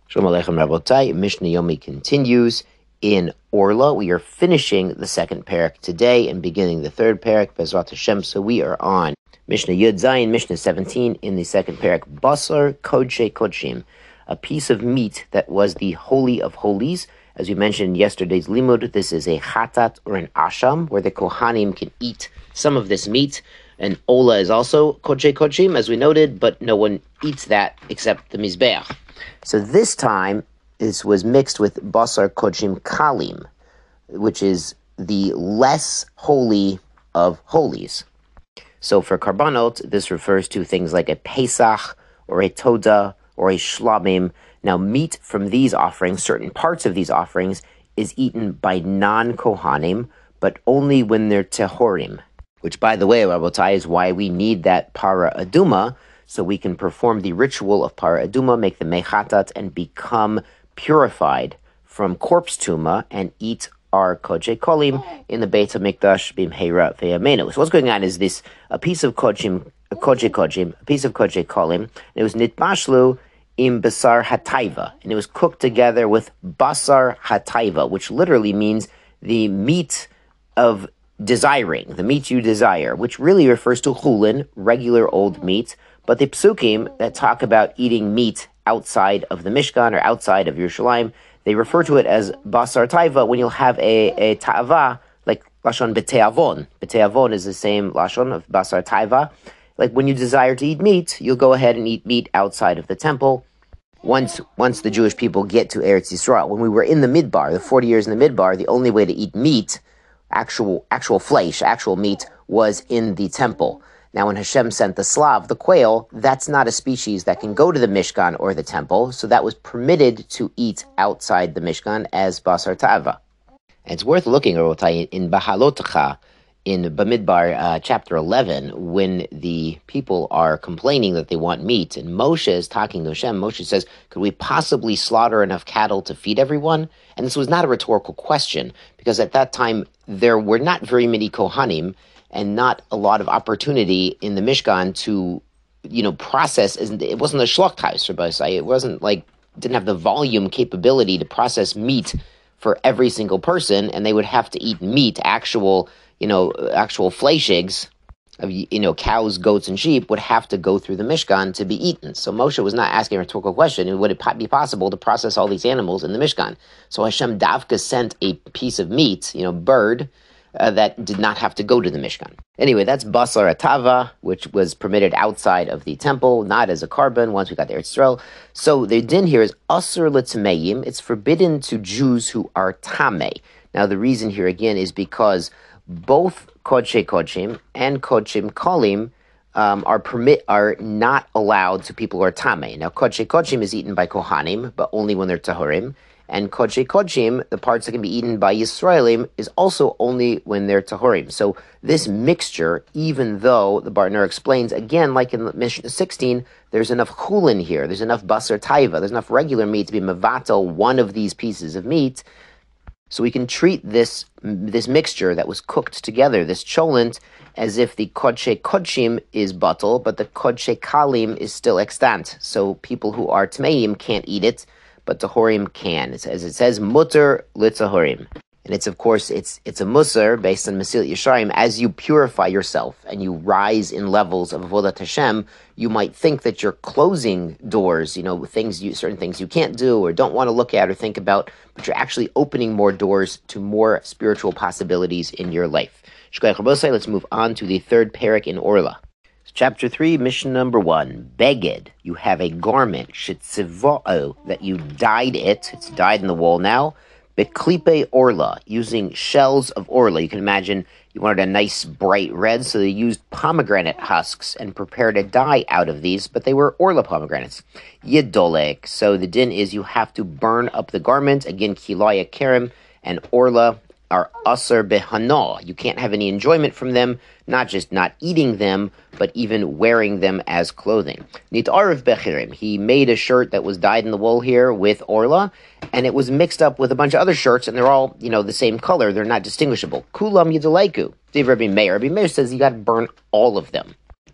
Shalom Aleichem Rabotai. Mishnah Yomi continues in Orla. We are finishing the second parak today and beginning the third parak, Bezrat Hashem. So we are on Mishnah Yud Zayin, Mishnah 17 in the second parak. Basar Kodshe Kodshim, a piece of meat that was the Holy of Holies. As we mentioned in yesterday's limud, this is a chatat or an asham where the Kohanim can eat some of this meat. And Ola is also Kodshe Kodshim, as we noted, but no one eats that except the Mizbeach. So this time, this was mixed with Basar Kodshim Kalim, which is the less holy of holies. So for Karbanot, this refers to things like a Pesach, or a Toda, or a Shlabim. Now, meat from these offerings, certain parts of these offerings, is eaten by non-Kohanim, but only when they're Tehorim. Which, by the way, Rabotai, is why we need that Para Aduma, so we can perform the ritual of Para Aduma, make the Mechatat, and become purified from corpse tuma and eat our Kodshe Kolim in the Beit HaMikdash Bimheira Ve'amenu. So what's going on is this, a piece of Kodshe Kodshim, a piece of Kodshe Kolim, and it was Nitbashlu im Basar Hataiva, and it was cooked together with Basar Hataiva, which literally means the meat of desiring, the meat you desire, which really refers to chulin, regular old meat, but the psukim that talk about eating meat outside of the Mishkan or outside of Yerushalayim, they refer to it as basar taiva when you'll have a ta'ava, like lashon beteavon. Beteavon is the same lashon of basar taiva. Like when you desire to eat meat, you'll go ahead and eat meat outside of the temple. Once the Jewish people get to Eretz Yisrael, when we were in the Midbar, the 40 years in the Midbar, the only way to eat meat, actual flesh, actual meat, was in the temple. Now, when Hashem sent the Slav, the quail, that's not a species that can go to the Mishkan or the temple, so that was permitted to eat outside the Mishkan as Basar Ta'ava. And it's worth looking, Rabotai, in Bahalotecha, in Bamidbar, chapter 11, when the people are complaining that they want meat, and Moshe is talking to Hashem. Moshe says, could we possibly slaughter enough cattle to feed everyone? And this was not a rhetorical question, because at that time, there were not very many Kohanim, and not a lot of opportunity in the Mishkan to, process. It wasn't a Shlochthaus, Rabbi Say. It wasn't didn't have the volume capability to process meat for every single person, and they would have to eat meat, actual fleishigs of, cows, goats, and sheep would have to go through the Mishkan to be eaten. So Moshe was not asking a rhetorical question. Would it be possible to process all these animals in the Mishkan? So Hashem Davka sent a piece of meat, bird, that did not have to go to the Mishkan. Anyway, that's Basar Atava, which was permitted outside of the temple, not as a carbon, once we got to Eretz Yisrael. So the din here is Asur L'Tmeim. It's forbidden to Jews who are Tameh. Now, the reason here, again, is because both Kodshe Kodshim and Kodshim Kolim are not allowed to people who are Tameh. Now, Kodshe Kodshim is eaten by Kohanim, but only when they're Tahurim. And Kodshe Kodshim, the parts that can be eaten by Yisraelim, is also only when they're Tahurim. So this mixture, even though the Bartanura explains, again, like in Mishnah 16, there's enough chulin here, there's enough basar taiva, there's enough regular meat to be mevatel one of these pieces of meat. So we can treat this mixture that was cooked together, this cholent, as if the Kodshe Kodshim is batel, but the Kodshe Kalim is still extant. So people who are Tmeim can't eat it, but Tahorim can. As it says, Mutter L'Tahorim. And it's, of course, it's a Musar based on Mesilat Yesharim. As you purify yourself and you rise in levels of Avodat Hashem, you might think that you're closing doors, certain things you can't do or don't want to look at or think about, but you're actually opening more doors to more spiritual possibilities in your life. Shkoyach Rabosai, let's move on to the third parak in Orla. Chapter 3, mission number 1, Beged. You have a garment, Shetziva'o, that you dyed it. It's dyed in the wool now. Beklipe Orla, using shells of Orla. You can imagine you wanted a nice bright red, so they used pomegranate husks and prepared a dye out of these, but they were Orla pomegranates. Yedolek, so the din is you have to burn up the garment. Again, Kilaya Kerem and Orla are Asar Behana. You can't have any enjoyment from them, not just not eating them, but even wearing them as clothing. Nit'arif Bechirim. He made a shirt that was dyed in the wool here with Orla, and it was mixed up with a bunch of other shirts, and they're all, the same color. They're not distinguishable. Kulam Yidalaiku. Rabbi Meir. Rabbi Meir says you got to burn all of them.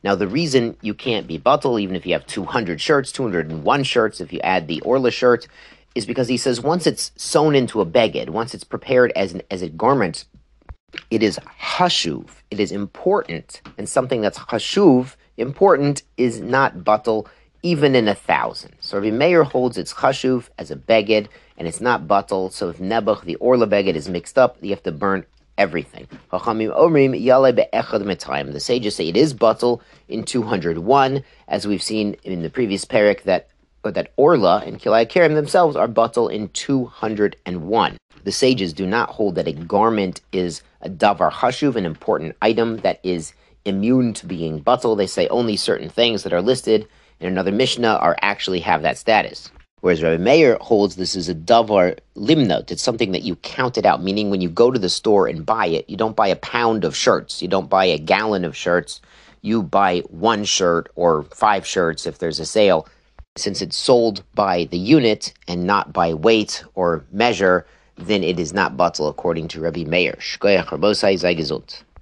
Now, the reason you can't be batal, even if you have 200 shirts, 201 shirts, if you add the Orla shirt, is because he says once it's sewn into a beged, once it's prepared as a garment, it is hashuv, it is important, and something that's hashuv, important, is not batal even in 1,000. So Rabbi Meir holds it's chashuv as a beged, and it's not batal. So if nebuch, the orla beged, is mixed up, you have to burn everything. Chachamim omrim yale be'echad metayim. The sages say it is batal in 201, as we've seen in the previous parak that orla and kilai karim themselves are batal in 201. The sages do not hold that a garment is a davar chashuv, an important item that is immune to being batal. They say only certain things that are listed in another Mishnah are actually have that status. Whereas Rabbi Meir holds this is a davar limnot. It's something that you counted out, meaning when you go to the store and buy it, you don't buy a pound of shirts. You don't buy a gallon of shirts. You buy 1 shirt or 5 shirts if there's a sale. Since it's sold by the unit and not by weight or measure, then it is not batal according to Rabbi Meir. Shkoyach Rabosai Zai Gesund.